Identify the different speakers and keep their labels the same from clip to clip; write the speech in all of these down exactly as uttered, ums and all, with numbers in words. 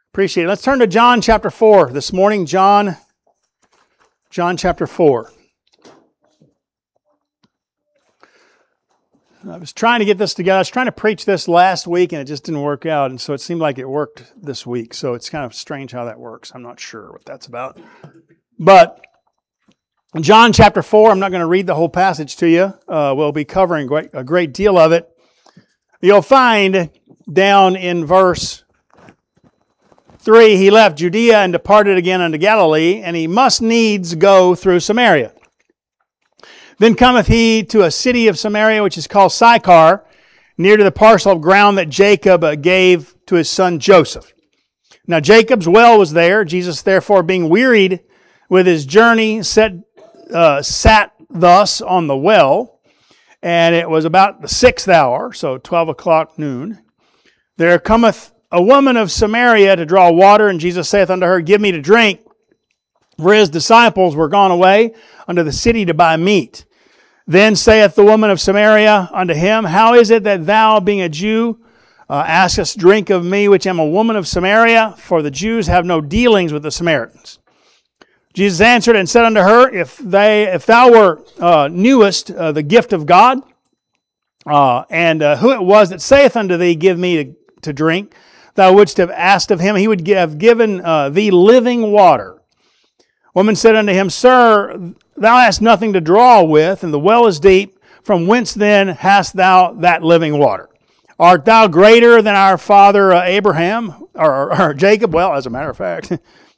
Speaker 1: Appreciate it. Let's turn to John chapter four this morning. John, John chapter four. I was trying to get this together. I was trying to preach this last week, and it just didn't work out. And so it seemed like it worked this week. So it's kind of strange how that works. I'm not sure what that's about. But John chapter four, I'm not going to read the whole passage to you. Uh, we'll be covering great, a great deal of it. You'll find down in verse three, he left Judea and departed again unto Galilee, and he must needs go through Samaria. Then cometh he to a city of Samaria, which is called Sychar, near to the parcel of ground that Jacob gave to his son Joseph. Now Jacob's well was there. Jesus, therefore, being wearied with his journey, set, uh, sat thus on the well, and it was about the sixth hour, so twelve o'clock noon. There cometh a woman of Samaria to draw water, and Jesus saith unto her, Give me to drink. For his disciples were gone away unto the city to buy meat. Then saith the woman of Samaria unto him, How is it that thou, being a Jew, uh, askest drink of me, which am a woman of Samaria? For the Jews have no dealings with the Samaritans. Jesus answered and said unto her, If they, if thou were uh, knewest uh, the gift of God, uh, and uh, who it was that saith unto thee, Give me to, to drink, thou wouldst have asked of him, he would have given uh, thee living water. Woman said unto him, Sir, thou hast nothing to draw with, and the well is deep. From whence then hast thou that living water? Art thou greater than our father uh, Abraham, or, or, or Jacob? Well, as a matter of fact,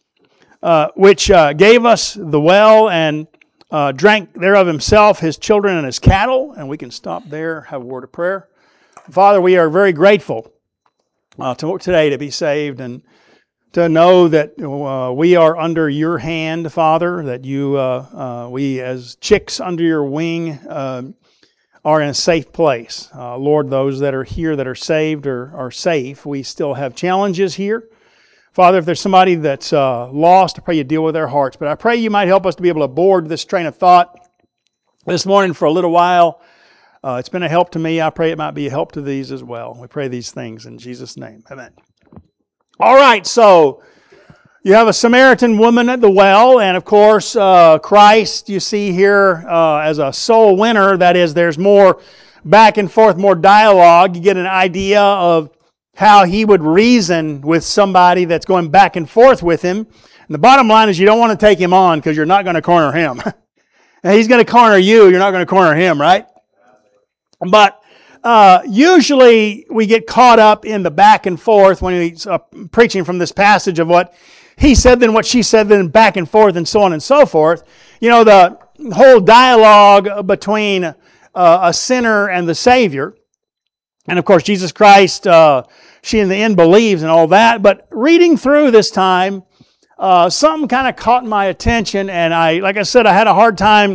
Speaker 1: uh, which uh, gave us the well and uh, drank thereof himself, his children, and his cattle. And we can stop there, have a word of prayer. Father, we are very grateful uh, to, today to be saved and to know that uh, we are under your hand, Father, that you, uh, uh, we as chicks under your wing uh, are in a safe place. Uh, Lord, those that are here that are saved are, are safe. We still have challenges here. Father, if there's somebody that's uh, lost, I pray you deal with their hearts. But I pray you might help us to be able to board this train of thought this morning for a little while. Uh, it's been a help to me. I pray it might be a help to these as well. We pray these things in Jesus' name. Amen. All right, so you have a Samaritan woman at the well, and of course, uh, Christ, you see here uh, as a soul winner. That is, there's more back and forth, more dialogue. You get an idea of how he would reason with somebody that's going back and forth with him. And the bottom line is you don't want to take him on because you're not going to corner him. And he's going to corner you, you're not going to corner him, right? But Uh, usually we get caught up in the back and forth when he's uh, preaching from this passage of what he said, then what she said, then back and forth, and so on and so forth. You know, the whole dialogue between uh, a sinner and the Savior. And of course, Jesus Christ, uh, she in the end believes and all that. But reading through this time, uh, something kind of caught my attention. And I, like I said, I had a hard time.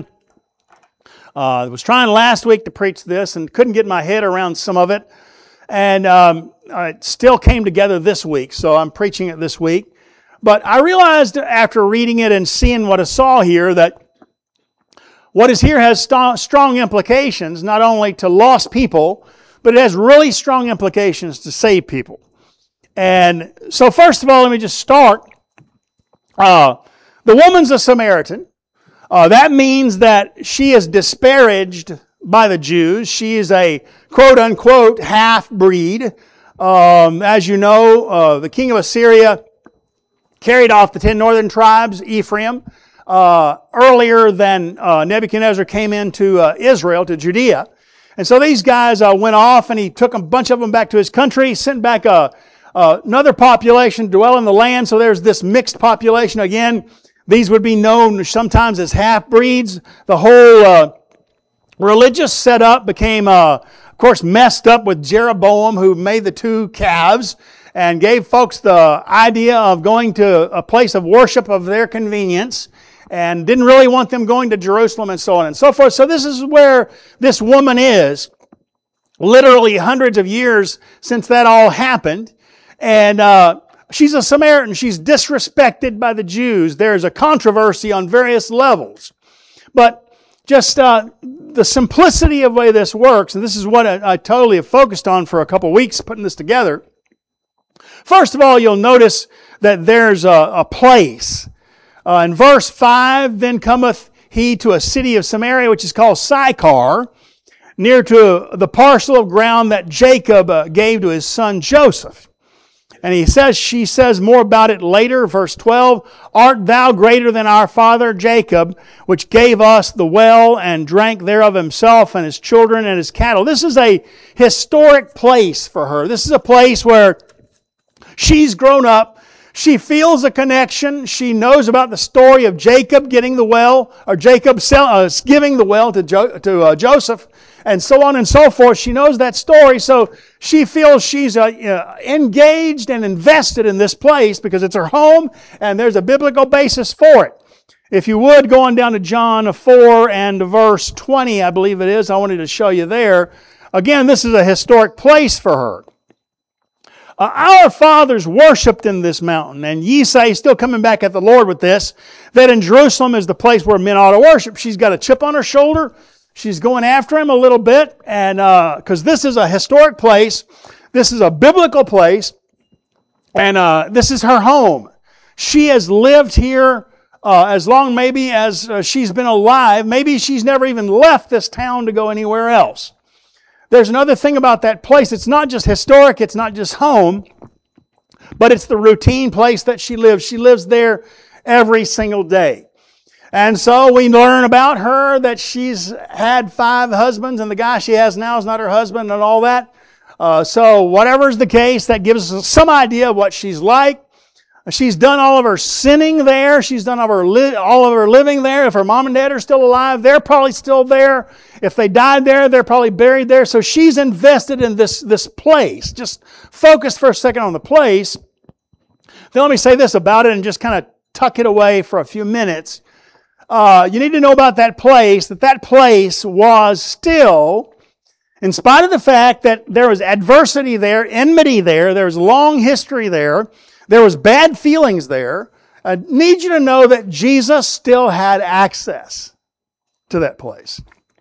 Speaker 1: Uh, I was trying last week to preach this and couldn't get my head around some of it. And um, it still came together this week, so I'm preaching it this week. But I realized after reading it and seeing what I saw here that what is here has st- strong implications, not only to lost people, but it has really strong implications to saved people. And so first of all, let me just start. Uh, the woman's a Samaritan. Uh, that means that she is disparaged by the Jews. She is a quote-unquote half-breed. Um, as you know, uh, the king of Assyria carried off the ten northern tribes, Ephraim, uh, earlier than uh, Nebuchadnezzar came into uh, Israel, to Judea. And so these guys uh, went off, and he took a bunch of them back to his country, sent back a, uh, another population to dwell in the land. So there's this mixed population again. These would be known sometimes as half-breeds. The whole uh, religious setup became, uh, of course, messed up with Jeroboam, who made the two calves and gave folks the idea of going to a place of worship of their convenience and didn't really want them going to Jerusalem and so on and so forth. So this is where this woman is, literally hundreds of years since that all happened. And uh she's a Samaritan. She's disrespected by the Jews. There's a controversy on various levels. But just uh, the simplicity of the way this works, and this is what I, I totally have focused on for a couple weeks putting this together. First of all, you'll notice that there's a, a place. Uh, in verse five, then cometh he to a city of Samaria, which is called Sychar, near to the parcel of ground that Jacob uh, gave to his son Joseph. And he says, she says more about it later, verse twelve, art thou greater than our father Jacob, which gave us the well and drank thereof himself and his children and his cattle. This is a historic place for her. This is a place where she's grown up. She feels a connection. She knows about the story of Jacob getting the well, or Jacob sell, uh, giving the well to, jo- to uh, Joseph, and so on and so forth. She knows that story, so she feels she's uh, uh, engaged and invested in this place because it's her home, and there's a biblical basis for it. If you would, go on down to John four and verse twenty, I believe it is. I wanted to show you there. Again, this is a historic place for her. Uh, our fathers worshipped in this mountain, and ye say, still coming back at the Lord with this, that in Jerusalem is the place where men ought to worship. She's got a chip on her shoulder. She's going after him a little bit, and because uh, this is a historic place, this is a biblical place, and uh, this is her home. She has lived here uh, as long maybe as uh, she's been alive. Maybe she's never even left this town to go anywhere else. There's another thing about that place. It's not just historic, it's not just home, but it's the routine place that she lives. She lives there every single day. And so we learn about her that she's had five husbands, and the guy she has now is not her husband and all that. Uh, so whatever's the case, that gives us some idea of what she's like. She's done all of her sinning there. She's done all of, her li- all of her living there. If her mom and dad are still alive, they're probably still there. If they died there, they're probably buried there. So she's invested in this, this place. Just focus for a second on the place. Then let me say this about it and just kind of tuck it away for a few minutes. Uh, you need to know about that place, that that place was still, in spite of the fact that there was adversity there, enmity there, there was long history there, there was bad feelings there. I need you to know that Jesus still had access to that place.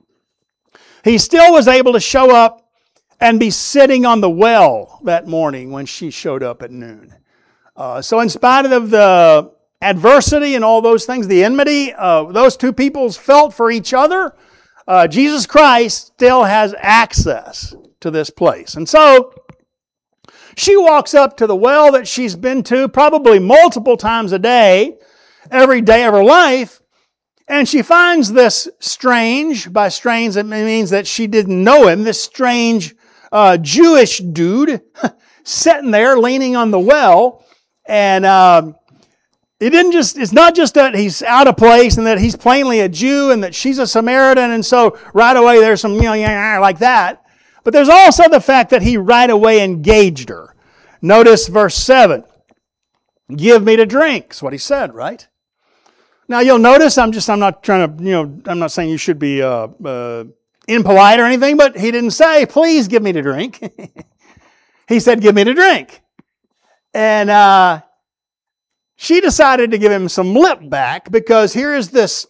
Speaker 1: He still was able to show up and be sitting on the well that morning when she showed up at noon. Uh, so in spite of the adversity and all those things, the enmity uh, those two peoples felt for each other, uh, Jesus Christ still has access to this place. And so she walks up to the well that she's been to probably multiple times a day, every day of her life, and she finds this strange, by strange it means that she didn't know him, this strange uh, Jewish dude sitting there leaning on the well, and um, it didn't just, it's not just that he's out of place and that he's plainly a Jew and that she's a Samaritan, and so right away there's some, you know, like that. But there's also the fact that he right away engaged her. Notice verse seven. Give me to drink. That's what he said, right? Now you'll notice, I'm just, I'm not trying to, you know, I'm not saying you should be uh, uh, impolite or anything, but he didn't say, please give me to drink. He said, give me to drink. And uh, she decided to give him some lip back, because here is this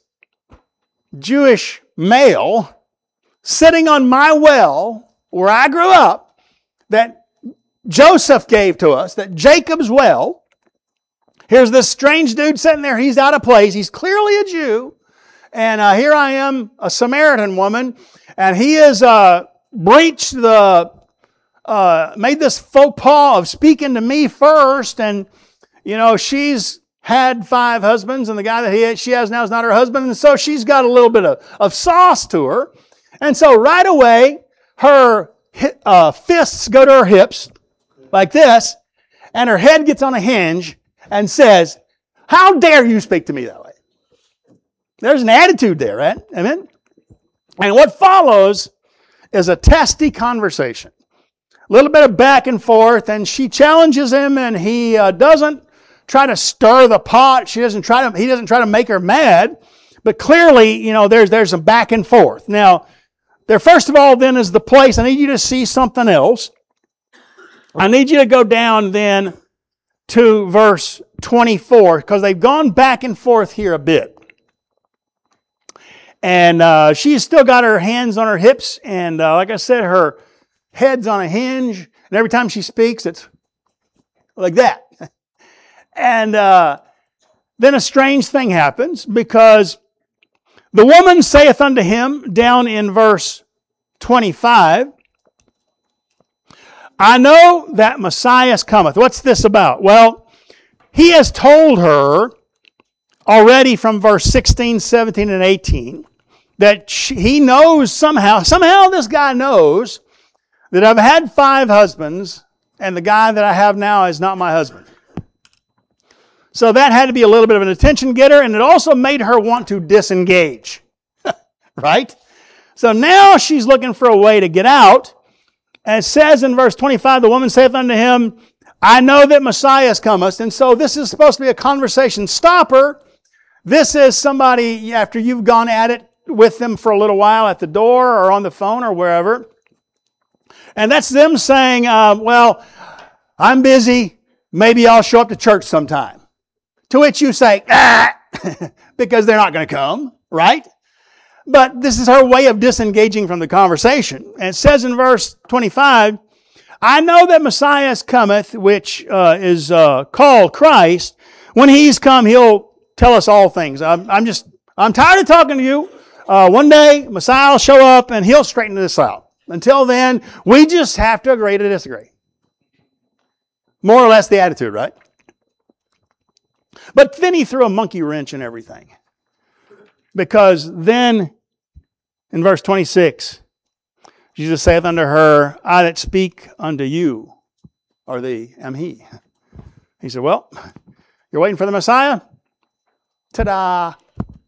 Speaker 1: Jewish male sitting on my well where I grew up, that Joseph gave to us, that Jacob's well. Here's this strange dude sitting there. He's out of place. He's clearly a Jew. And uh, here I am, a Samaritan woman. And he has uh, breached the, uh, made this faux pas of speaking to me first. And, you know, she's had five husbands, and the guy that he, she has now is not her husband. And so she's got a little bit of, of sauce to her. And so right away, her uh, fists go to her hips, like this, and her head gets on a hinge and says, how dare you speak to me that way? There's an attitude there, right? Amen? And what follows is a testy conversation. A little bit of back and forth, and she challenges him, and he uh, doesn't try to stir the pot. She doesn't try to, he doesn't try to make her mad, but clearly, you know, there's, there's some back and forth. Now, there, first of all, then, is the place. I need you to see something else. I need you to go down then to verse twenty-four, because they've gone back and forth here a bit. And uh, she's still got her hands on her hips, and uh, like I said, her head's on a hinge, and every time she speaks, it's like that. And uh, then a strange thing happens, because the woman saith unto him, down in verse twenty-five, I know that Messiah cometh. What's this about? Well, he has told her already from verse sixteen, seventeen, and eighteen that she, he knows somehow, somehow this guy knows that I've had five husbands and the guy that I have now is not my husband. So that had to be a little bit of an attention getter, and it also made her want to disengage. Right? So now she's looking for a way to get out. And it says in verse twenty-five, the woman saith unto him, I know that Messiah cometh. And so this is supposed to be a conversation stopper. This is somebody, after you've gone at it with them for a little while at the door or on the phone or wherever. And that's them saying, uh, well, I'm busy. Maybe I'll show up to church sometime. To which you say, ah, because they're not going to come, right? But this is her way of disengaging from the conversation. And it says in verse twenty-five, I know that Messiah cometh, which uh, is uh, called Christ. When he's come, he'll tell us all things. I'm, I'm just, I'm tired of talking to you. Uh, one day, Messiah will show up and he'll straighten this out. Until then, we just have to agree to disagree. More or less the attitude, right? But then he threw a monkey wrench in everything. Because then, in verse twenty-six, Jesus saith unto her, I that speak unto you, or thee, am he. He said, well, you're waiting for the Messiah? Ta-da!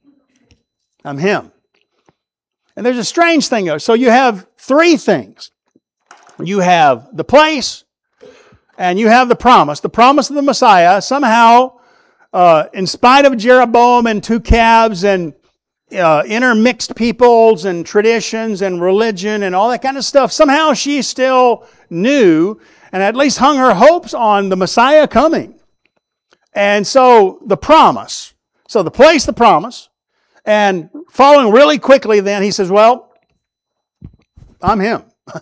Speaker 1: I'm him. And there's a strange thing though. So you have three things. You have the place, and you have the promise. The promise of the Messiah, somehow, uh, in spite of Jeroboam and two calves and Uh, intermixed peoples and traditions and religion and all that kind of stuff. Somehow she still knew and at least hung her hopes on the Messiah coming. And so the promise. So the place, the promise. And following really quickly then, he says, well, I'm him.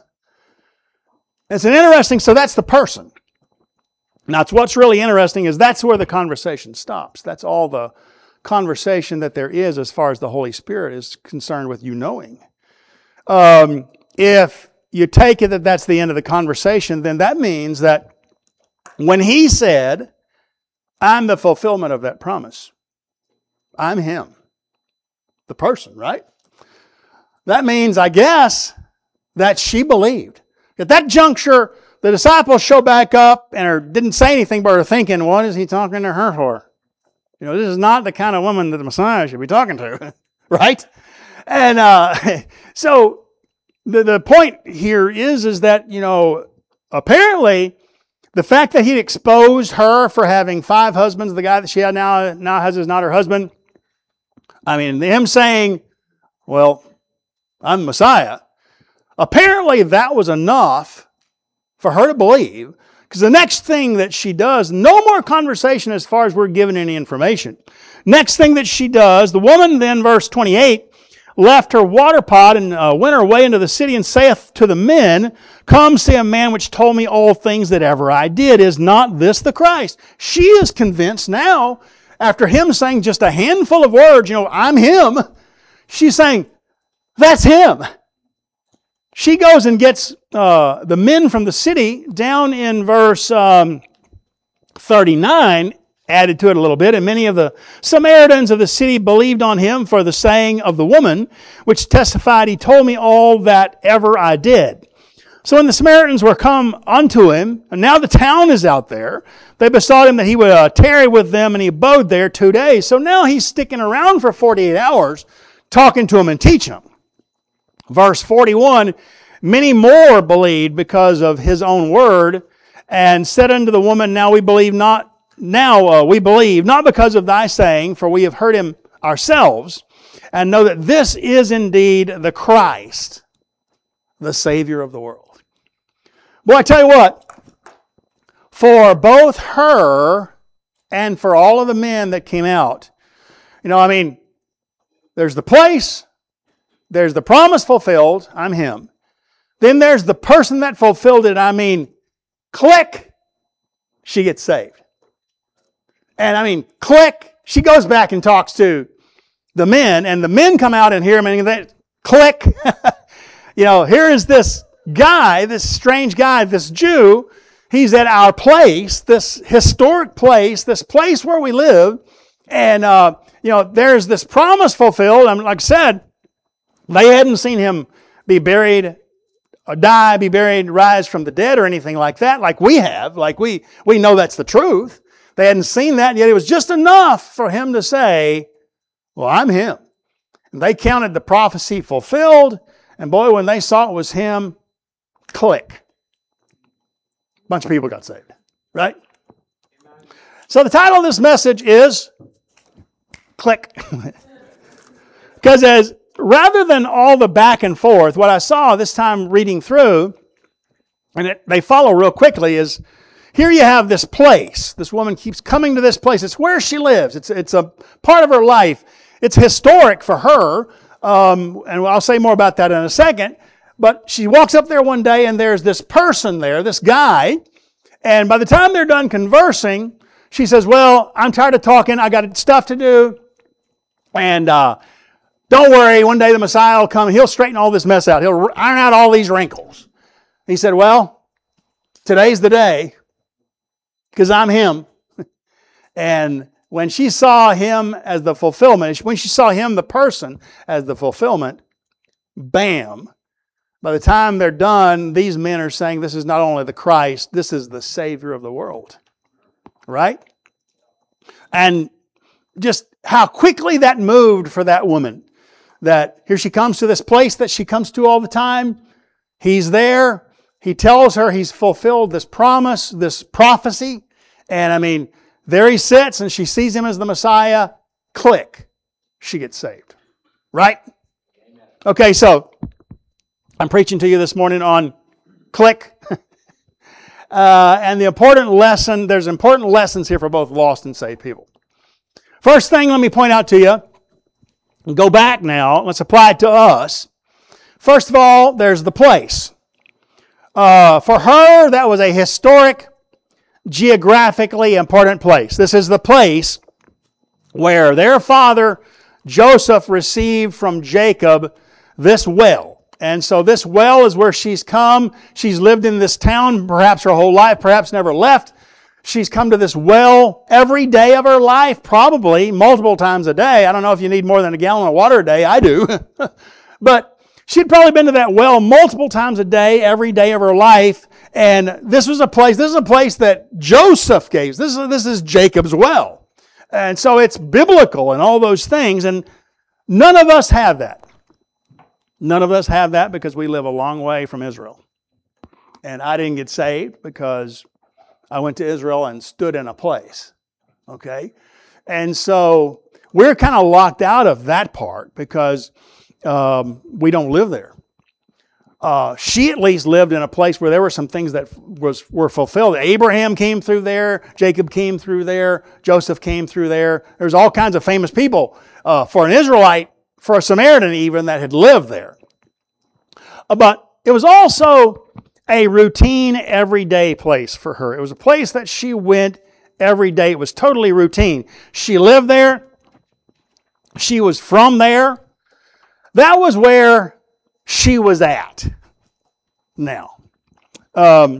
Speaker 1: It's an interesting, so that's the person. Now, it's what's really interesting is that's where the conversation stops. That's all the conversation that there is as far as the Holy Spirit is concerned with you knowing. Um, if you take it that that's the end of the conversation, then that means that when he said, I'm the fulfillment of that promise, I'm him, the person, right? That means, I guess, that she believed. At that juncture, the disciples show back up and are, didn't say anything, but are thinking, what is he talking to her for? You know, this is not the kind of woman that the Messiah should be talking to, right? And uh, so the, the point here is, is that, you know, apparently the fact that he'd exposed her for having five husbands, the guy that she had now, now has is not her husband. I mean, him saying, well, I'm Messiah. Apparently that was enough for her to believe. Because the next thing that she does, no more conversation as far as we're given any information. Next thing that she does, the woman then, verse twenty-eight, left her water pot and uh, went her way into the city and saith to the men, come see a man which told me all things that ever I did. Is not this the Christ? She is convinced now, after him saying just a handful of words, you know, I'm him. She's saying, that's him. She goes and gets uh, the men from the city down in verse um, thirty-nine, added to it a little bit. And many of the Samaritans of the city believed on him for the saying of the woman, which testified, he told me all that ever I did. So when the Samaritans were come unto him, and now the town is out there, they besought him that he would uh, tarry with them, and he abode there two days. So now he's sticking around for forty-eight hours, talking to them and teaching them. Verse forty-one, many more believed because of his own word, and said unto the woman, now we believe not, now uh, we believe, not because of thy saying, for we have heard him ourselves, and know that this is indeed the Christ, the Savior of the world. Boy, I tell you what, for both her and for all of the men that came out, you know, I mean, there's the place, there's the promise fulfilled, I'm him. Then there's the person that fulfilled it, I mean, click, she gets saved. And I mean, click, she goes back and talks to the men, and the men come out and hear him, and they click. You know, here is this guy, this strange guy, this Jew. He's at our place, this historic place, this place where we live. And, uh, you know, there's this promise fulfilled. I mean, like I said, they hadn't seen him be buried, or die, be buried, rise from the dead or anything like that, like we have. Like we, we know that's the truth. They hadn't seen that, yet it was just enough for him to say, well, I'm him. And they counted the prophecy fulfilled. And boy, when they saw it was him, click. A bunch of people got saved, right? So the title of this message is click. Because as rather than all the back and forth, what I saw this time reading through, and it, they follow real quickly, is here you have this place. This woman keeps coming to this place. It's where she lives. It's, it's a part of her life. It's historic for her. Um, and I'll say more about that in a second. But she walks up there one day and there's this person there, this guy. And by the time they're done conversing, she says, well, I'm tired of talking. I got stuff to do. And uh, don't worry, one day the Messiah will come. He'll straighten all this mess out. He'll iron out all these wrinkles. He said, well, today's the day because I'm him. And when she saw him as the fulfillment, when she saw him, the person, as the fulfillment, bam. By the time they're done, these men are saying this is not only the Christ, this is the Savior of the world. Right? And just how quickly that moved for that woman. That here she comes to this place that she comes to all the time. He's there. He tells her he's fulfilled this promise, this prophecy. And I mean, there he sits and she sees him as the Messiah. Click. She gets saved. Right? Okay, so I'm preaching to you this morning on click. uh, and the important lesson, there's important lessons here for both lost and saved people. First thing, let me point out to you, go back now, let's apply it to us. First of all, there's the place. Uh, for her, that was a historic, geographically important place. This is the place where their father, Joseph, received from Jacob this well. And so this well is where she's come. She's lived in this town perhaps her whole life, perhaps never left. She's come to this well every day of her life, probably multiple times a day. I don't know if you need more than a gallon of water a day. I do. But she'd probably been to that well multiple times a day, every day of her life. And this was a place, this is a place that Joseph gave. This is, this is Jacob's well. And so it's biblical and all those things. And none of us have that. None of us have that because we live a long way from Israel. And I didn't get saved because I went to Israel and stood in a place. Okay? And so we're kind of locked out of that part because um, we don't live there. Uh, she at least lived in a place where there were some things that was were fulfilled. Abraham came through there. Jacob came through there. Joseph came through there. There's all kinds of famous people. Uh, for an Israelite, for a Samaritan even, that had lived there. Uh, but it was also a routine, everyday place for her. It was a place that she went every day. It was totally routine. She lived there. She was from there. That was where she was at. Now, um,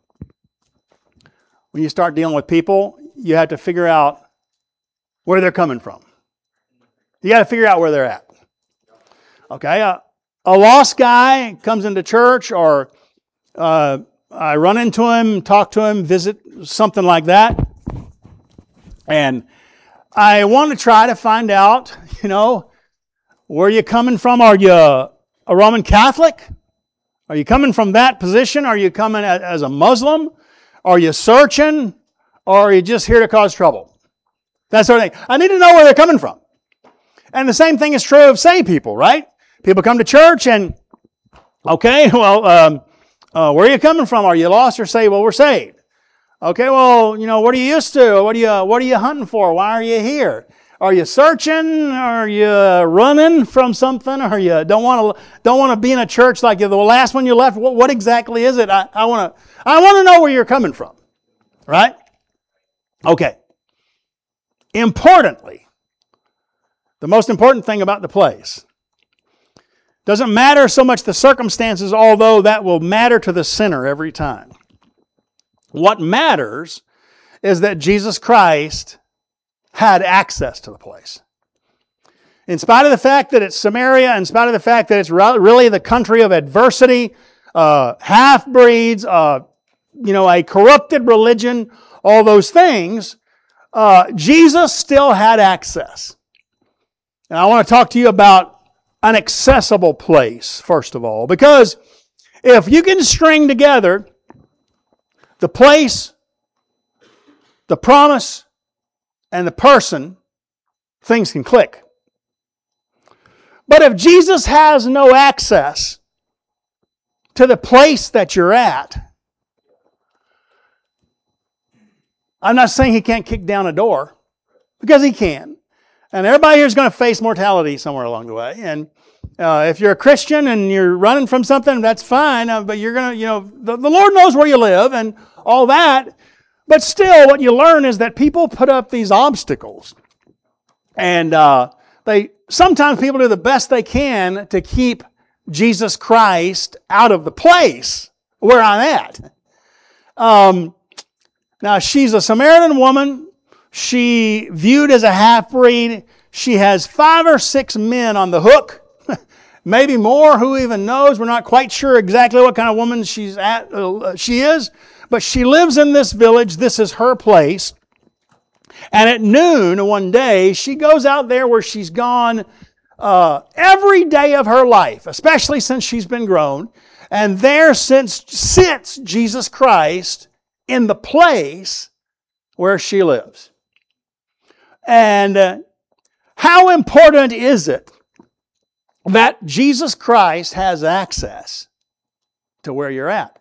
Speaker 1: when you start dealing with people, you have to figure out where they're coming from. You got to figure out where they're at. Okay, uh, a lost guy comes into church, or uh, I run into him, talk to him, visit, something like that. And I want to try to find out, you know, where you coming from? Are you a Roman Catholic? Are you coming from that position? Are you coming as a Muslim? Are you searching? Or are you just here to cause trouble? That sort of thing. I need to know where they're coming from. And the same thing is true of saved people, right? People come to church and, okay, well, um, uh, where are you coming from? Are you lost or saved? Well, we're saved. Okay, well, you know, what are you used to? What are you, what are you hunting for? Why are you here? Are you searching? Are you running from something? Are you don't want to don't want to be in a church like the last one you left? What, what exactly is it? I, I want to I want to know where you're coming from, right? Okay. Importantly, the most important thing about the place doesn't matter so much the circumstances, although that will matter to the sinner every time. What matters is that Jesus Christ had access to the place. In spite of the fact that it's Samaria, in spite of the fact that it's really the country of adversity, uh, half-breeds, uh, you know, a corrupted religion, all those things, uh, Jesus still had access. And I want to talk to you about an accessible place, first of all, because if you can string together the place, the promise, and the person, things can click. But if Jesus has no access to the place that you're at, I'm not saying He can't kick down a door, because He can. And everybody here is going to face mortality somewhere along the way. And uh, if you're a Christian and you're running from something, that's fine. Uh, but you're going to, you know, the, the Lord knows where you live and all that. But still, what you learn is that people put up these obstacles. And uh, they sometimes people do the best they can to keep Jesus Christ out of the place where I'm at. Um, now, she's a Samaritan woman. She viewed as a half-breed. She has five or six men on the hook. Maybe more, who even knows? We're not quite sure exactly what kind of woman she's at, uh, she is. But she lives in this village. This is her place. And at noon one day, she goes out there where she's gone uh, every day of her life, especially since she's been grown. And there since sits Jesus Christ in the place where she lives. And uh, how important is it that Jesus Christ has access to where you're at?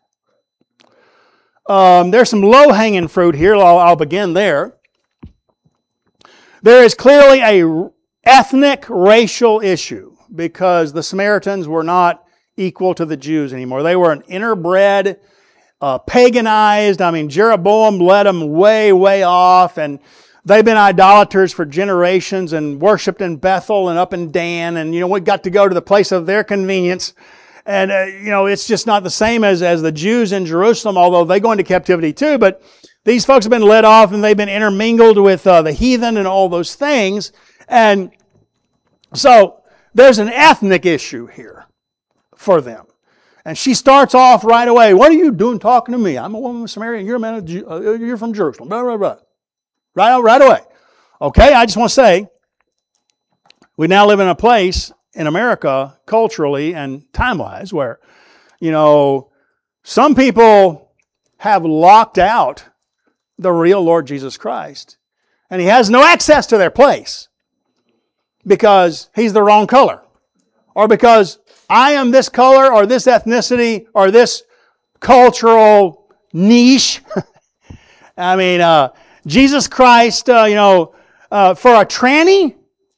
Speaker 1: Um, there's some low-hanging fruit here. I'll, I'll begin there. There is clearly a ethnic, racial issue because the Samaritans were not equal to the Jews anymore. They were an interbred, uh, paganized. I mean, Jeroboam led them way, way off, and they've been idolaters for generations and worshipped in Bethel and up in Dan. And, you know, we got to go to the place of their convenience. And, uh, you know, it's just not the same as, as the Jews in Jerusalem, although they go into captivity too. But these folks have been led off and they've been intermingled with uh, the heathen and all those things. And so there's an ethnic issue here for them. And she starts off right away. What are you doing talking to me? I'm a woman from Samaria and you're a man of Ju- uh, you're from Jerusalem. Blah, blah, blah. Right, right away. Okay, I just want to say, we now live in a place in America, culturally and time-wise, where, you know, some people have locked out the real Lord Jesus Christ, and He has no access to their place because He's the wrong color, or because I am this color, or this ethnicity, or this cultural niche. I mean, uh, Jesus Christ, uh, you know, uh, for a tranny,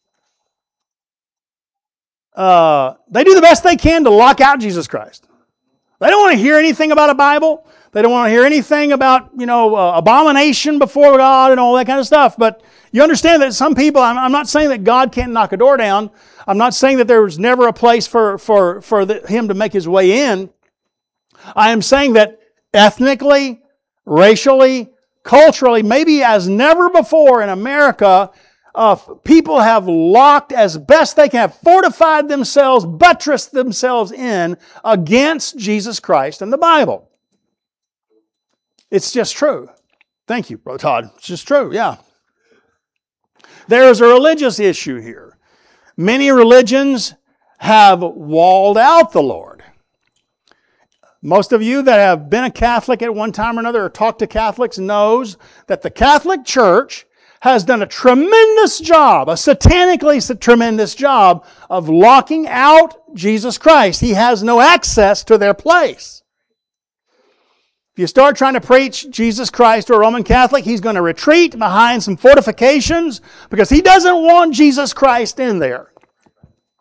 Speaker 1: uh, they do the best they can to lock out Jesus Christ. They don't want to hear anything about a Bible. They don't want to hear anything about, you know, uh, abomination before God and all that kind of stuff. But you understand that some people, I'm, I'm not saying that God can't knock a door down. I'm not saying that there was never a place for, for, for the, Him to make His way in. I am saying that ethnically, racially, culturally, maybe as never before in America, uh, people have locked as best they can, have fortified themselves, buttressed themselves in against Jesus Christ and the Bible. It's just true. Thank you, Brother Todd. It's just true, yeah. There is a religious issue here. Many religions have walled out the Lord. Most of you that have been a Catholic at one time or another or talked to Catholics knows that the Catholic Church has done a tremendous job, a satanically tremendous job of locking out Jesus Christ. He has no access to their place. If you start trying to preach Jesus Christ to a Roman Catholic, he's going to retreat behind some fortifications because he doesn't want Jesus Christ in there.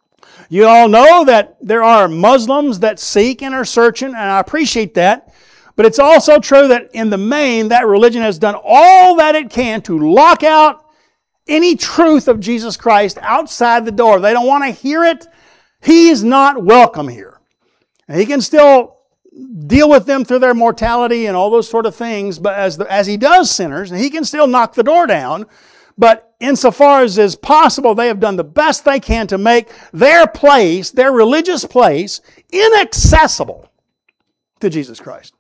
Speaker 1: You all know that there are Muslims that seek and are searching, and I appreciate that. But it's also true that in the main, that religion has done all that it can to lock out any truth of Jesus Christ outside the door. They don't want to hear it. He's not welcome here. And he can still deal with them through their mortality and all those sort of things, but as, the, as he does sinners, he can still knock the door down. But insofar as is possible, they have done the best they can to make their place, their religious place, inaccessible to Jesus Christ.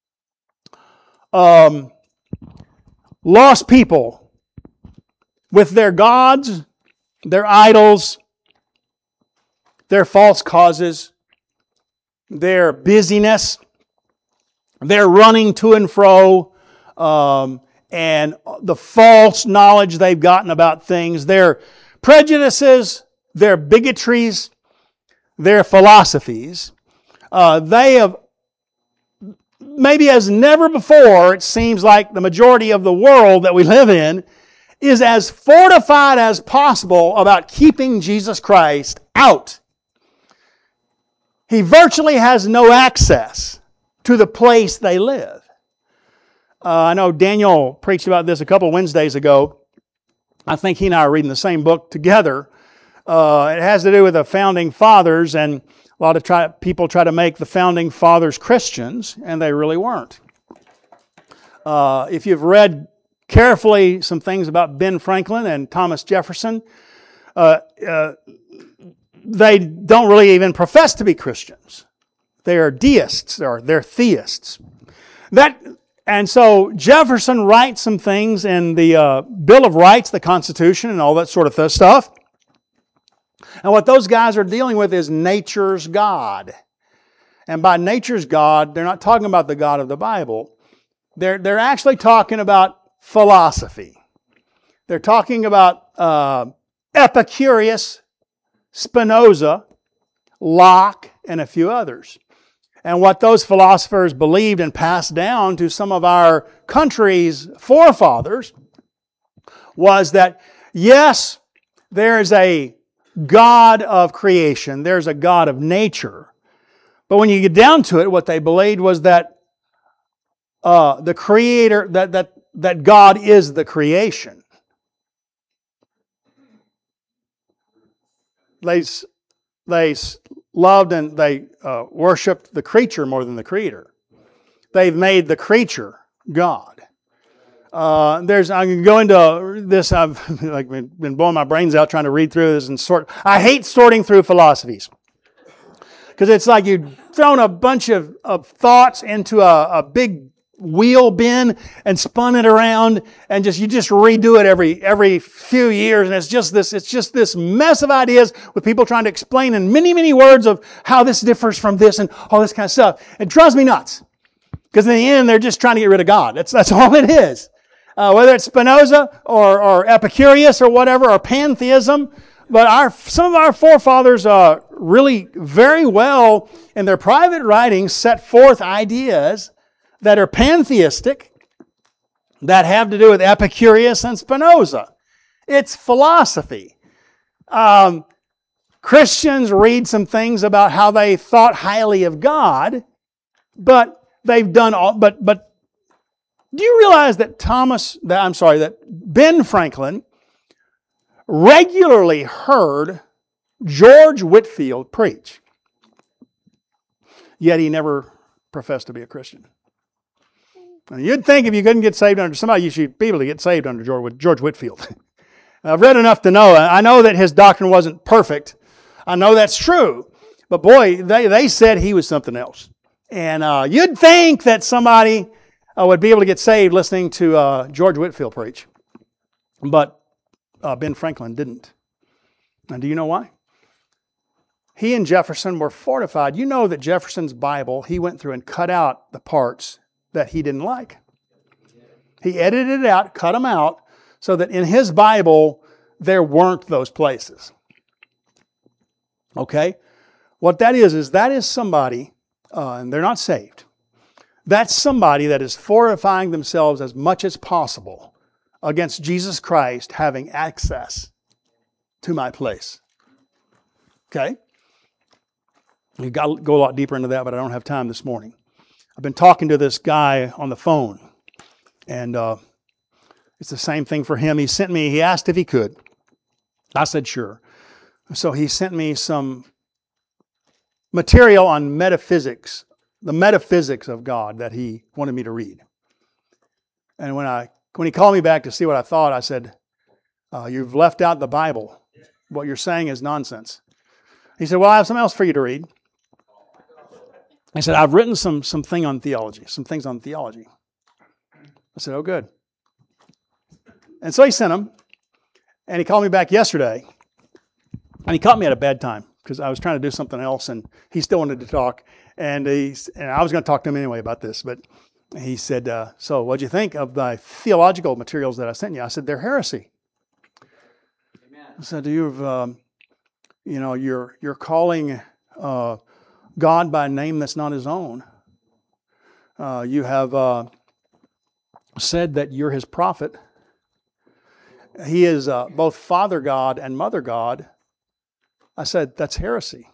Speaker 1: Um, lost people with their gods, their idols, their false causes, their busyness, their running to and fro, um, and the false knowledge they've gotten about things, their prejudices, their bigotries, their philosophies. Uh, they have, maybe as never before, it seems like the majority of the world that we live in is as fortified as possible about keeping Jesus Christ out. He virtually has no access to the place they live. Uh, I know Daniel preached about this a couple Wednesdays ago. I think he and I are reading the same book together. Uh, it has to do with the founding fathers, and a lot of try, people try to make the founding fathers Christians, and they really weren't. Uh, if you've read carefully some things about Ben Franklin and Thomas Jefferson, uh, uh, they don't really even profess to be Christians. They are deists, or they're theists. That, and so Jefferson writes some things in the uh, Bill of Rights, the Constitution, and all that sort of th- stuff. And what those guys are dealing with is nature's God. And by nature's God, they're not talking about the God of the Bible. They're, they're actually talking about philosophy. They're talking about uh, Epicurus, Spinoza, Locke, and a few others. And what those philosophers believed and passed down to some of our country's forefathers was that, yes, there is a God of creation, there's a God of nature. But when you get down to it, what they believed was that uh, the Creator, that, that, that God is the creation. They They loved and they uh, worshiped the creature more than the Creator. They've made the creature God. Uh, there's I can go into this. I've like been blowing my brains out trying to read through this and sort. I hate sorting through philosophies because it's like you've thrown a bunch of, of thoughts into a, a big wheel bin and spun it around, and just you just redo it every every few years, and it's just this it's just this mess of ideas with people trying to explain in many many words of how this differs from this and all this kind of stuff. It drives me nuts because in the end they're just trying to get rid of God. That's that's all it is. Uh, whether it's Spinoza or or Epicurus or whatever, or pantheism. But our some of our forefathers uh, really very well in their private writings set forth ideas that are pantheistic, that have to do with Epicurus and Spinoza. It's philosophy. Um, Christians read some things about how they thought highly of God, but they've done all. But but do you realize that Thomas? That, I'm sorry, that Ben Franklin regularly heard George Whitefield preach, yet he never professed to be a Christian. And you'd think if you couldn't get saved under somebody, you should be able to get saved under George, George Whitefield. I've read enough to know. I know that his doctrine wasn't perfect. I know that's true. But boy, they, they said he was something else. And uh, you'd think that somebody uh, would be able to get saved listening to uh, George Whitefield preach. But uh, Ben Franklin didn't. And do you know why? He and Jefferson were fortified. You know that Jefferson's Bible, he went through and cut out the parts that he didn't like. He edited it out, cut them out, so that in his Bible, there weren't those places. Okay? What that is, is that is somebody, uh, and they're not saved. That's somebody that is fortifying themselves as much as possible against Jesus Christ having access to my place. Okay? We've got to go a lot deeper into that, but I don't have time this morning. I've been talking to this guy on the phone, and uh, it's the same thing for him. He sent me, he asked if he could. I said, sure. So he sent me some material on metaphysics, the metaphysics of God that he wanted me to read. And when I when he called me back to see what I thought, I said, uh, you've left out the Bible. What you're saying is nonsense. He said, well, I have something else for you to read. I said, I've written some some thing on theology, some things on theology. I said, oh, good. And so he sent them, and he called me back yesterday, and he caught me at a bad time because I was trying to do something else, and he still wanted to talk, and he and I was going to talk to him anyway about this, but he said, uh, so what'd you think of the theological materials that I sent you? I said, they're heresy. Amen. I said, you've, um, you know, you're you're calling uh, God by a name that's not His own. Uh, you have uh, said that you're His prophet. He is uh, both Father God and Mother God. I said, that's heresy.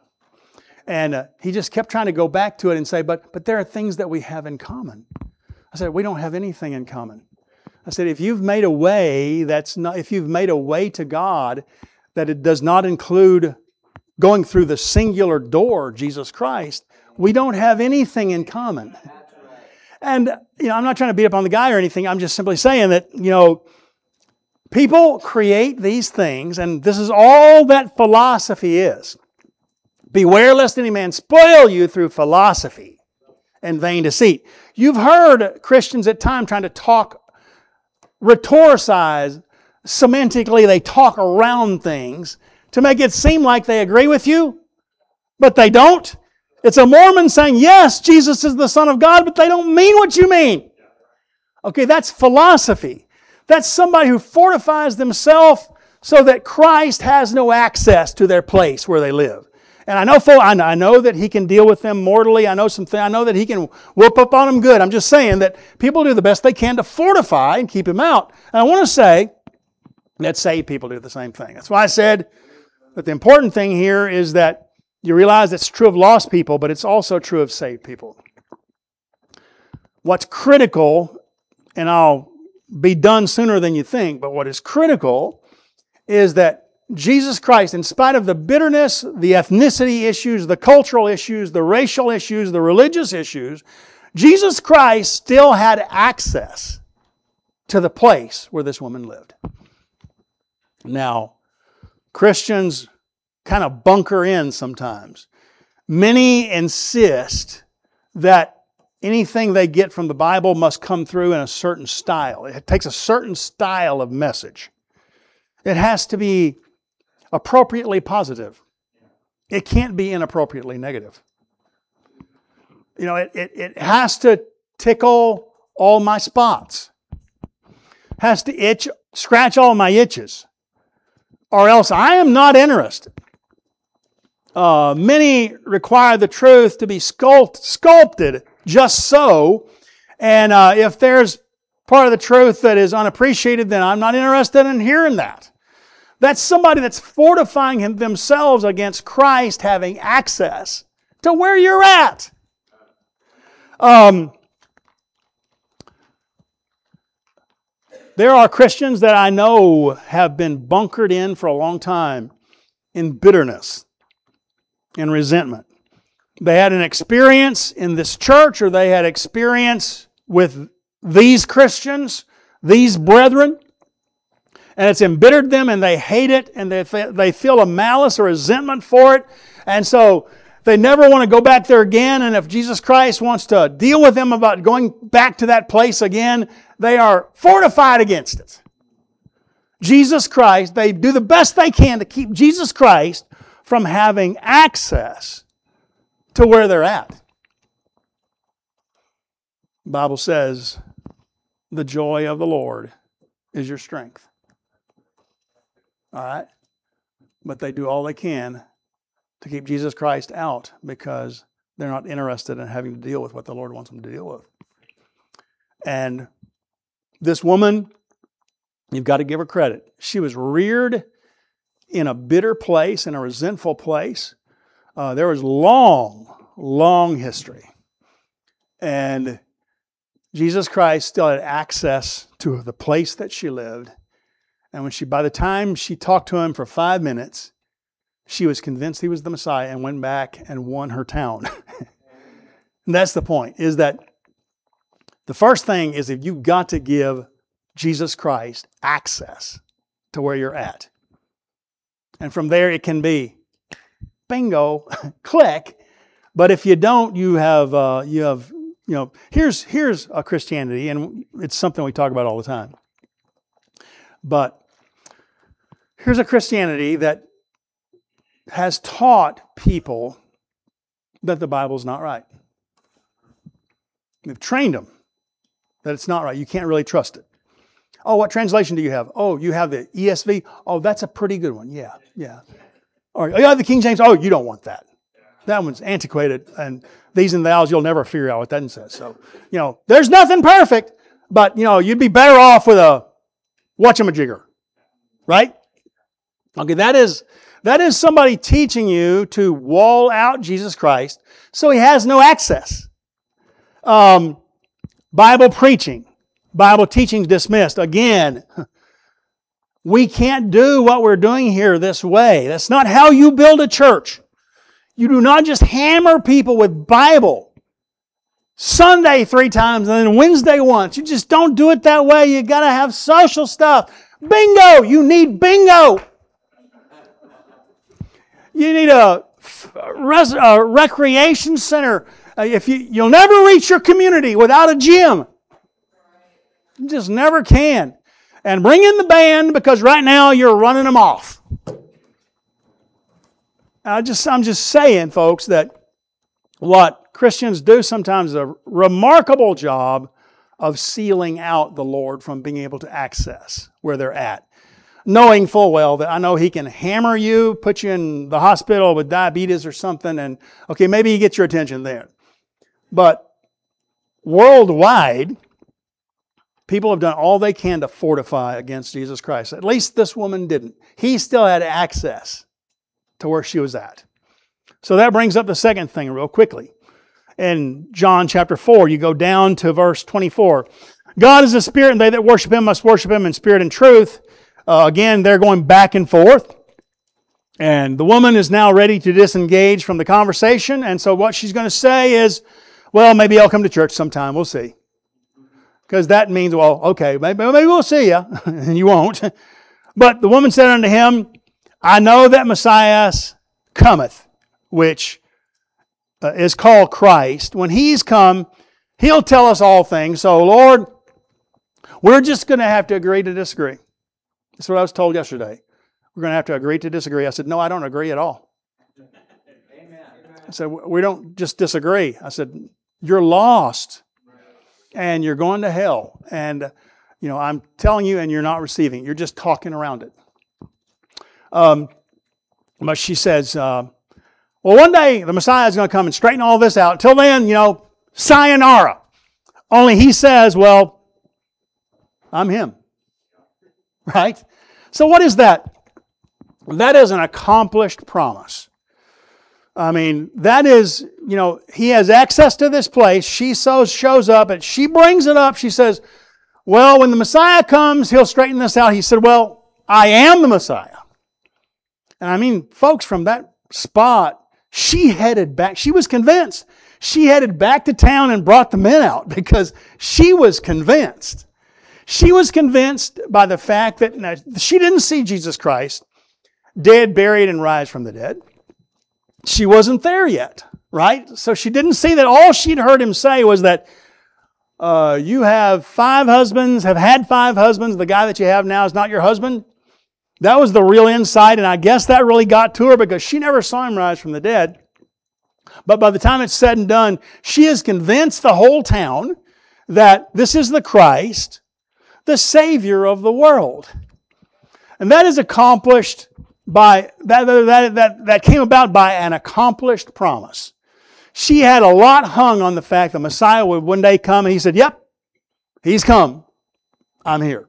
Speaker 1: And uh, he just kept trying to go back to it and say, but but there are things that we have in common. I said, we don't have anything in common. I said, if you've made a way that's not, if you've made a way to God that it does not include going through the singular door, Jesus Christ, we don't have anything in common. And you know, I'm not trying to beat up on the guy or anything. I'm just simply saying that, you know, people create these things, and this is all that philosophy is. Beware lest any man spoil you through philosophy and vain deceit. You've heard Christians at times trying to talk, rhetoricize, semantically they talk around things to make it seem like they agree with you, but they don't. It's a Mormon saying, yes, Jesus is the Son of God, but they don't mean what you mean. Okay, that's philosophy. That's somebody who fortifies themselves so that Christ has no access to their place where they live. And I know, I know that He can deal with them mortally. I know something. I know that He can whoop up on them good. I'm just saying that people do the best they can to fortify and keep Him out. And I want to say that saved people do the same thing. That's why I said that the important thing here is that you realize it's true of lost people, but it's also true of saved people. What's critical, and I'll be done sooner than you think, but what is critical is that Jesus Christ, in spite of the bitterness, the ethnicity issues, the cultural issues, the racial issues, the religious issues, Jesus Christ still had access to the place where this woman lived. Now, Christians kind of bunker in sometimes. Many insist that anything they get from the Bible must come through in a certain style. It takes a certain style of message. It has to be appropriately positive. It can't be inappropriately negative. You know, it, it, it has to tickle all my spots. Has to itch, scratch all my itches. Or else I am not interested. Uh, many require the truth to be sculpt, sculpted just so. And uh, if there's part of the truth that is unappreciated, then I'm not interested in hearing that. That's somebody that's fortifying him, themselves against Christ having access to where you're at. Um, there are Christians that I know have been bunkered in for a long time in bitterness and resentment. They had an experience in this church, or they had experience with these Christians, these brethren, and it's embittered them, and they hate it, and they they feel a malice or resentment for it. And so they never want to go back there again. And if Jesus Christ wants to deal with them about going back to that place again, they are fortified against it. Jesus Christ, they do the best they can to keep Jesus Christ from having access to where they're at. The Bible says, the joy of the Lord is your strength. All right? But they do all they can to keep Jesus Christ out because they're not interested in having to deal with what the Lord wants them to deal with. And this woman, you've got to give her credit. She was reared in a bitter place, in a resentful place. Uh, there was long, long history. And Jesus Christ still had access to the place that she lived. And when she, by the time she talked to him for five minutes, she was convinced he was the Messiah and went back and won her town. And that's the point, is that the first thing is if you've got to give Jesus Christ access to where you're at. And from there it can be bingo, click. But if you don't, you have, uh, you have, you know, here's, here's a Christianity, and it's something we talk about all the time. But here's a Christianity that has taught people that the Bible's not right. They've trained them that it's not right. You can't really trust it. Oh, what translation do you have? Oh, you have the E S V? Oh, that's a pretty good one. Yeah, yeah. Or, oh, you have the King James? Oh, you don't want that. That one's antiquated, and these and thous, you'll never figure out what that says. So, you know, there's nothing perfect, but, you know, you'd be better off with a whatchamajigger, right? Okay, that is, that is somebody teaching you to wall out Jesus Christ so he has no access. Um, Bible preaching, Bible teaching dismissed. Again, we can't do what we're doing here this way. That's not how you build a church. You do not just hammer people with Bible Sunday three times and then Wednesday once. You just don't do it that way. You got to have social stuff. Bingo! You need bingo. You need a, res, a recreation center. Uh, if you, you'll never reach your community without a gym. You just never can. And bring in the band because right now you're running them off. I just, I'm just saying, folks, that what Christians do sometimes is a remarkable job of sealing out the Lord from being able to access where they're at. Knowing full well that I know He can hammer you, put you in the hospital with diabetes or something, and okay, maybe He gets your attention there. But worldwide, people have done all they can to fortify against Jesus Christ. At least this woman didn't. He still had access to where she was at. So that brings up the second thing real quickly. In John chapter four, you go down to verse twenty-four. God is a spirit, and they that worship Him must worship Him in spirit and truth. Uh, again, they're going back and forth. And the woman is now ready to disengage from the conversation. And so what she's going to say is, well, maybe I'll come to church sometime. We'll see. Because that means, well, okay, maybe, maybe we'll see you. And you won't. But the woman said unto him, I know that Messiah cometh, which uh, is called Christ. When He's come, He'll tell us all things. So, Lord, we're just going to have to agree to disagree. That's what I was told yesterday. We're going to have to agree to disagree. I said, no, I don't agree at all. Amen. I said, we don't just disagree. I said, you're lost and you're going to hell. And, you know, I'm telling you and you're not receiving. You're just talking around it. Um, but she says, uh, well, one day the Messiah is going to come and straighten all this out. Till then, you know, sayonara. Only He says, well, I'm Him. Right? So what is that? That is an accomplished promise. I mean, that is, you know, He has access to this place. She so shows up and she brings it up. She says, well, when the Messiah comes, He'll straighten this out. He said, well, I am the Messiah. And I mean, folks, from that spot, she headed back. She was convinced. She headed back to town and brought the men out because she was convinced. She was convinced by the fact that now, she didn't see Jesus Christ dead, buried, and rise from the dead. She wasn't there yet, right? So she didn't see that. All she'd heard Him say was that uh, you have five husbands, have had five husbands. The guy that you have now is not your husband. That was the real insight, and I guess that really got to her because she never saw Him rise from the dead. But by the time it's said and done, she has convinced the whole town that this is the Christ, the Savior of the world. And that is accomplished by, that, that, that, that came about by an accomplished promise. She had a lot hung on the fact that Messiah would one day come, and He said, yep, He's come. I'm here.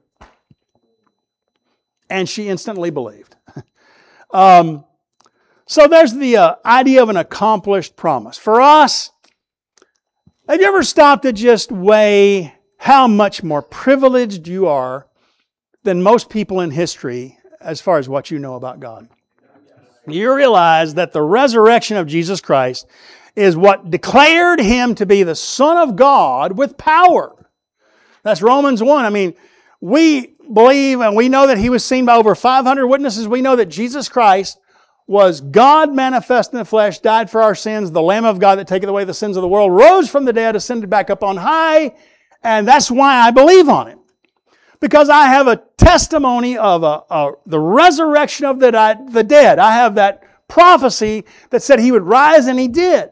Speaker 1: And she instantly believed. um, so there's the uh, idea of an accomplished promise. For us, Have you ever stopped to just weigh how much more privileged you are than most people in history as far as what you know about God? You realize that the resurrection of Jesus Christ is what declared Him to be the Son of God with power. That's Romans one. I mean, we believe and we know that He was seen by over five hundred witnesses. We know that Jesus Christ was God manifest in the flesh, died for our sins, the Lamb of God that taketh away the sins of the world, rose from the dead, ascended back up on high, and that's why I believe on Him. Because I have a testimony of a, a, the resurrection of the, the dead. I have that prophecy that said He would rise, and He did.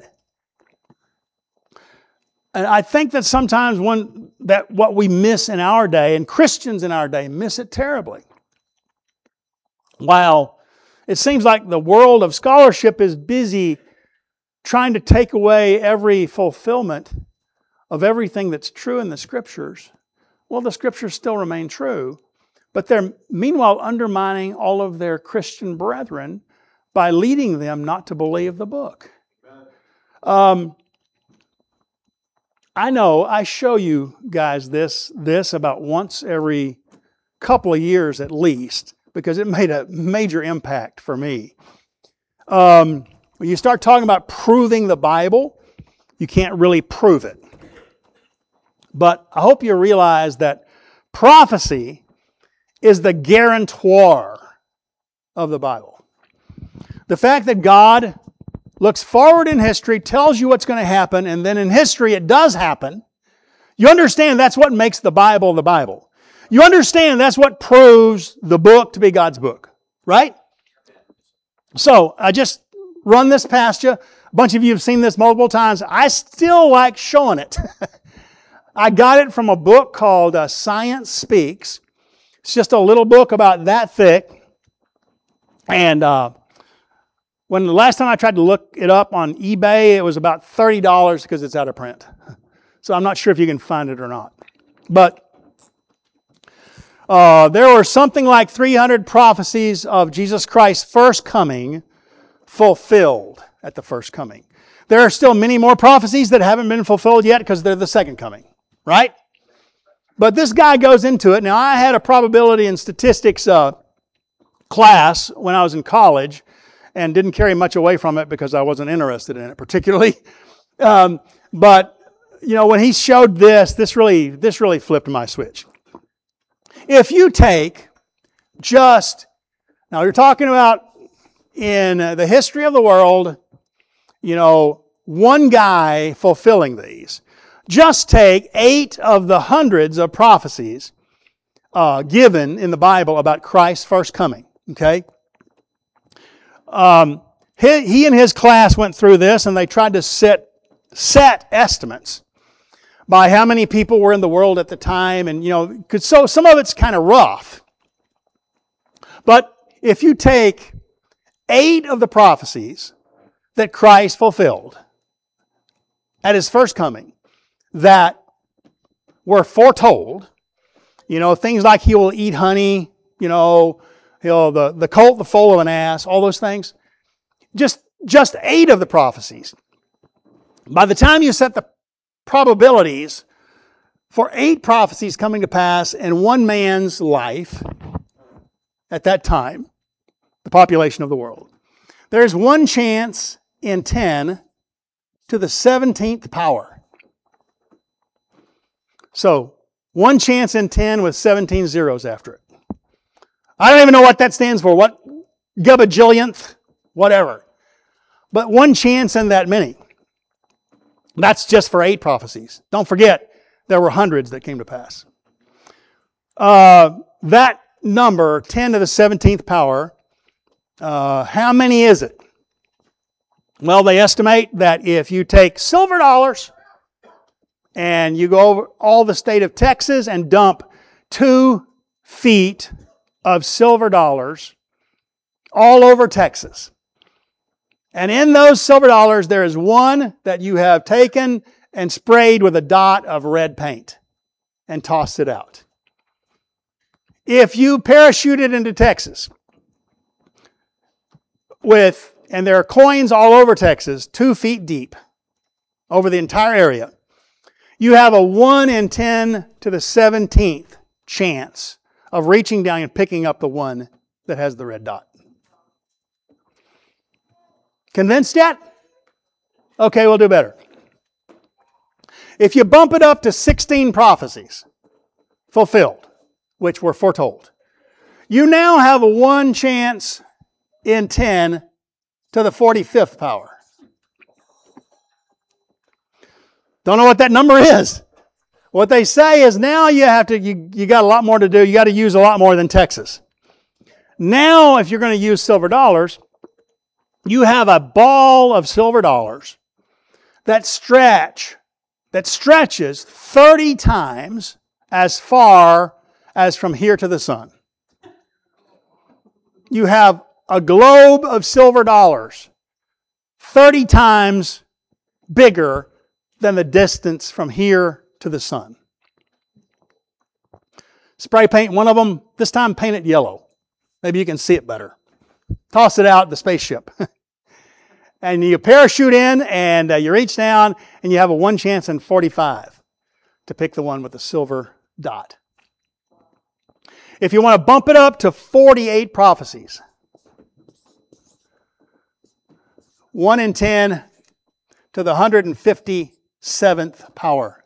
Speaker 1: And I think that sometimes one, that what we miss in our day, and Christians in our day miss it terribly. While it seems like the world of scholarship is busy trying to take away every fulfillment of everything that's true in the Scriptures, well, the Scriptures still remain true, but they're meanwhile undermining all of their Christian brethren by leading them not to believe the book. Um, I know I show you guys this, this about once every couple of years at least, because it made a major impact for me. Um, when you start talking about proving the Bible, you can't really prove it. But I hope you realize that prophecy is the guarantor of the Bible. The fact that God looks forward in history, tells you what's going to happen, and then in history it does happen, you understand that's what makes the Bible the Bible. You understand that's what proves the book to be God's book, right? So, I just run this past you. A bunch of you have seen this multiple times. I still like showing it. I got it from a book called uh, Science Speaks. It's just a little book about that thick. And uh, when the last time I tried to look it up on eBay, it was about thirty dollars because it's out of print. So I'm not sure if you can find it or not. But Uh, there were something like three hundred prophecies of Jesus Christ's first coming fulfilled at the first coming. There are still many more prophecies that haven't been fulfilled yet because they're the second coming, right? But this guy goes into it. Now, I had a probability and statistics uh, class when I was in college and didn't carry much away from it because I wasn't interested in it particularly. Um, but, you know, when he showed this, this really, this really flipped my switch. If you take just, now you're talking about in the history of the world, you know, one guy fulfilling these. Just take eight of the hundreds of prophecies uh, given in the Bible about Christ's first coming, okay? Um, he, he and his class went through this and they tried to set, set estimates by how many people were in the world at the time. And, you know, cause so some of it's kind of rough. But if you take eight of the prophecies that Christ fulfilled at His first coming that were foretold, you know, things like He will eat honey, you know, he'll, the, the colt, the foal of an ass, all those things. Just, just eight of the prophecies. By the time you set the probabilities for eight prophecies coming to pass in one man's life at that time, the population of the world, there's one chance in ten to the seventeenth power. So, one chance in ten with seventeen zeros after it. I don't even know what that stands for. What? Gabajillionth? Whatever. But one chance in that many. That's just for eight prophecies. Don't forget, there were hundreds that came to pass. Uh, that number, ten to the seventeenth power, uh, how many is it? Well, they estimate that if you take silver dollars and you go over all the state of Texas and dump two feet of silver dollars all over Texas, and in those silver dollars, there is one that you have taken and sprayed with a dot of red paint and tossed it out. If you parachute it into Texas with, and there are coins all over Texas, two feet deep over the entire area, you have a one in ten to the seventeenth chance of reaching down and picking up the one that has the red dot. Convinced yet? Okay, we'll do better. If you bump it up to sixteen prophecies fulfilled, which were foretold, you now have a one chance in ten to the forty-fifth power. Don't know what that number is. What they say is now you have to, you, you got a lot more to do. You got to use a lot more than Texas. Now, if you're going to use silver dollars, you have a ball of silver dollars that stretch, that stretches thirty times as far as from here to the sun. You have a globe of silver dollars thirty times bigger than the distance from here to the sun. Spray paint one of them. This time paint it yellow. Maybe you can see it better. Toss it out the spaceship. And you parachute in and uh, you reach down and you have a one chance in forty-five to pick the one with the silver dot. If you want to bump it up to forty-eight prophecies, one in ten to the one hundred fifty-seventh power.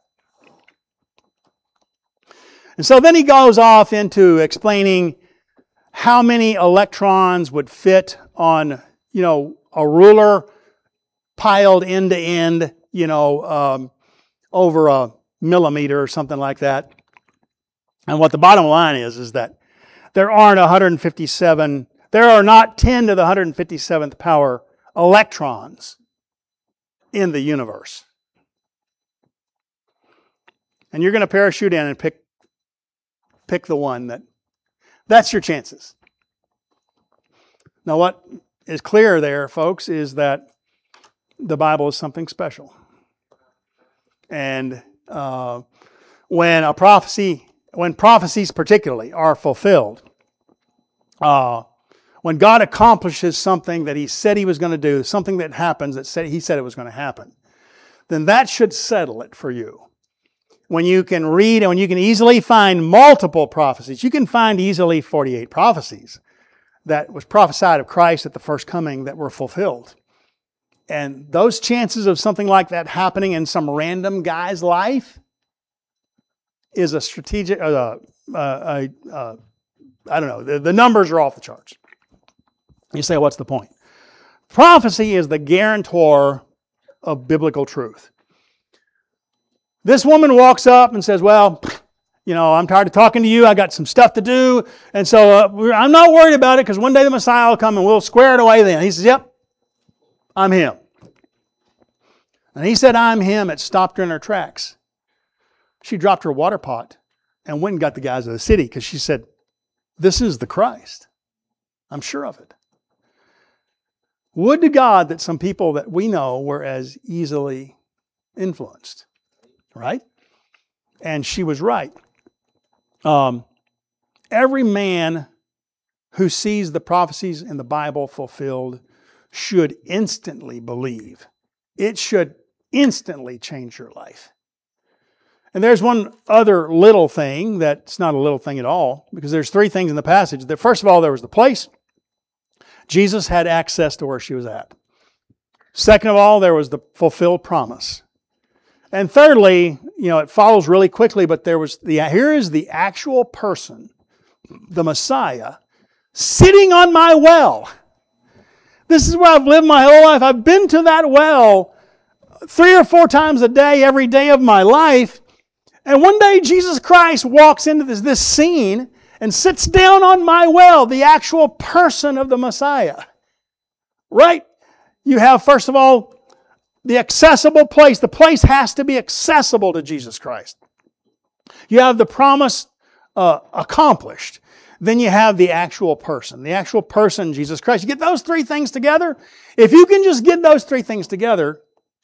Speaker 1: And so then he goes off into explaining how many electrons would fit on, you know, a ruler piled end to end, you know, um, over a millimeter or something like that. And what the bottom line is, is that there aren't one hundred fifty-seven, there are not ten to the one hundred fifty-seventh power electrons in the universe. And you're going to parachute in and pick, pick the one that, that's your chances. Now what is clear there, folks, is that the Bible is something special. And uh, when a prophecy, when prophecies particularly are fulfilled, uh, when God accomplishes something that He said He was going to do, something that happens that said He said it was going to happen, then that should settle it for you. When you can read and when you can easily find multiple prophecies, you can find easily forty-eight prophecies that was prophesied of Christ at the first coming that were fulfilled. And those chances of something like that happening in some random guy's life is a strategic, uh, uh, uh, uh, I don't know, the, the numbers are off the charts. You say, what's the point? Prophecy is the guarantor of biblical truth. This woman walks up and says, well, you know, I'm tired of talking to you. I got some stuff to do. And so uh, I'm not worried about it because one day the Messiah will come and we'll square it away then. He says, yep, I'm Him. And he said, I'm Him. It stopped her in her tracks. She dropped her water pot and went and got the guys of the city because she said, this is the Christ. I'm sure of it. Would to God that some people that we know were as easily influenced. Right? And she was right. Um, every man who sees the prophecies in the Bible fulfilled should instantly believe. It should instantly change your life. And there's one other little thing that's not a little thing at all, because there's three things in the passage. First of all, there was the place. Jesus had access to where she was at. Second of all, there was the fulfilled promise. And thirdly, you know, it follows really quickly, but there was the here is the actual person, the Messiah, sitting on my well. This is where I've lived my whole life. I've been to that well three or four times a day, every day of my life. And one day Jesus Christ walks into this, this scene and sits down on my well, the actual person of the Messiah. Right? You have, first of all, the accessible place. The place has to be accessible to Jesus Christ. You have the promise uh, accomplished. Then you have the actual person. The actual person, Jesus Christ. You get those three things together. If you can just get those three things together,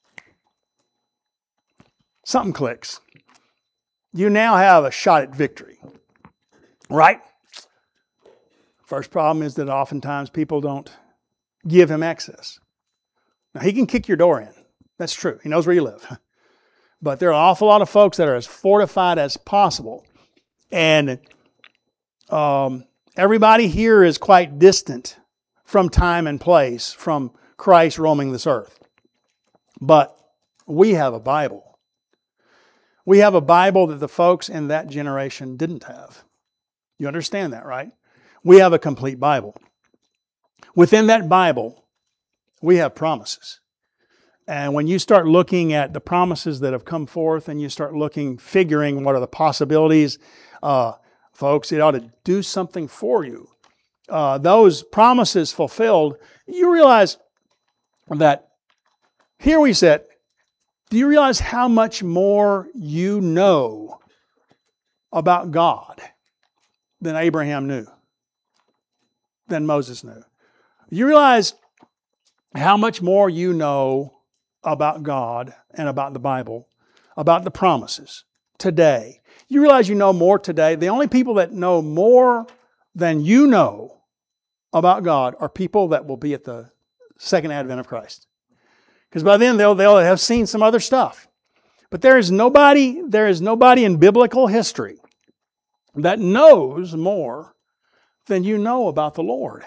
Speaker 1: something clicks. You now have a shot at victory. Right? First problem is that oftentimes people don't give Him access. Now, He can kick your door in. That's true. He knows where you live. But there are an awful lot of folks that are as fortified as possible. And um, everybody here is quite distant from time and place, from Christ roaming this earth. But we have a Bible. We have a Bible that the folks in that generation didn't have. You understand that, right? We have a complete Bible. Within that Bible, we have promises. And when you start looking at the promises that have come forth and you start looking, figuring what are the possibilities, uh, folks, it ought to do something for you. Uh, those promises fulfilled, you realize that here we sit. Do you realize how much more you know about God than Abraham knew, than Moses knew? You realize how much more you know about God and about the Bible, about the promises today. You realize you know more today. The only people that know more than you know about God are people that will be at the second advent of Christ. Because by then they'll, they'll have seen some other stuff. But there is nobody, there is nobody in biblical history that knows more than you know about the Lord.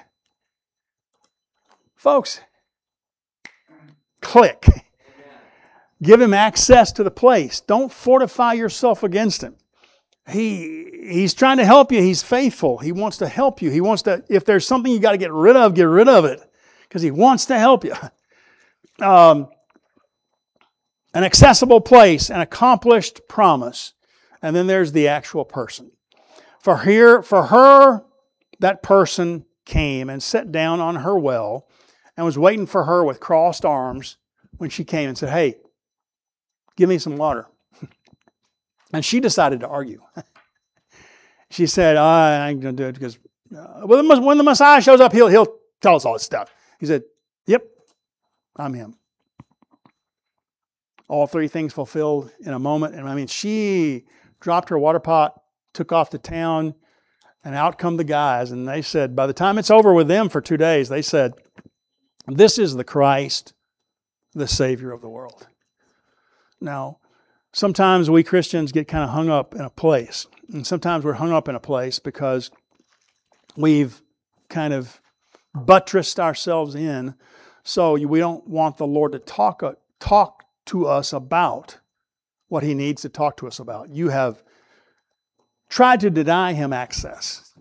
Speaker 1: Folks, click. Give Him access to the place. Don't fortify yourself against Him. He, he's trying to help you. He's faithful. He wants to help you. He wants to, if there's something you got to get rid of, get rid of it. Because He wants to help you. Um, an accessible place, an accomplished promise, and then there's the actual person. For here, for her, that person came and sat down on her well and was waiting for her with crossed arms when she came and said, "Hey, give me some water." And she decided to argue. She said, oh, "I ain't going to do it because uh, when the Messiah shows up, he'll he'll tell us all this stuff." He said, "Yep, I'm Him." All three things fulfilled in a moment. And I mean, she dropped her water pot, took off to town, and out come the guys. And they said, by the time it's over with them for two days, they said, "This is the Christ, the Savior of the world." Now, sometimes we Christians get kind of hung up in a place. And sometimes we're hung up in a place because we've kind of buttressed ourselves in. So we don't want the Lord to talk, talk to us about what He needs to talk to us about. You have tried to deny Him access.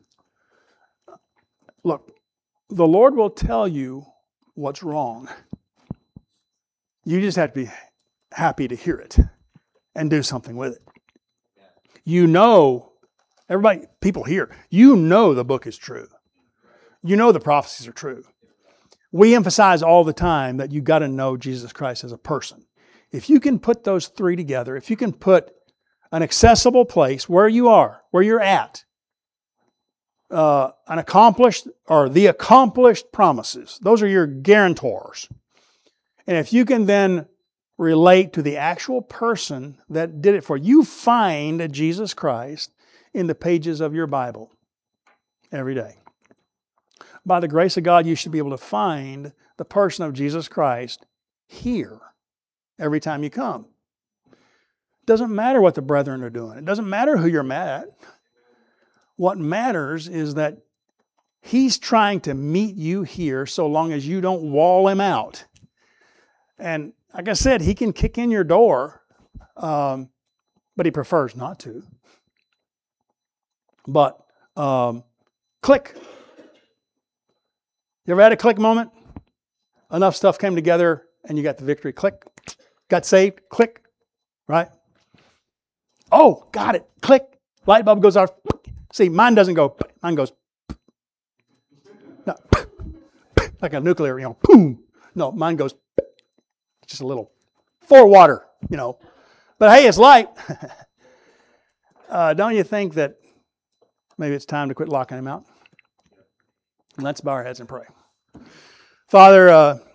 Speaker 1: Look, the Lord will tell you what's wrong. You just have to be happy to hear it and do something with it. You know, everybody, people here, you know the book is true. You know the prophecies are true. We emphasize all the time that you got to know Jesus Christ as a person. If you can put those three together, if you can put an accessible place where you are, where you're at, uh, an accomplished or the accomplished promises, those are your guarantors. And if you can then relate to the actual person that did it for you, find Jesus Christ in the pages of your Bible every day. By the grace of God, you should be able to find the person of Jesus Christ here every time you come. It doesn't matter what the brethren are doing. It doesn't matter who you're mad at. What matters is that He's trying to meet you here so long as you don't wall Him out. And like I said, He can kick in your door, um, but He prefers not to. But um, click. You ever had a click moment? Enough stuff came together and you got the victory. Click. Got saved. Click. Right? Oh, got it. Click. Light bulb goes off. See, mine doesn't go. Mine goes. No, like a nuclear, you know, boom. No, mine goes. Just a little. For water, you know. But hey, it's light. uh, don't you think that maybe it's time to quit locking Him out? Let's bow our heads and pray. Father, uh,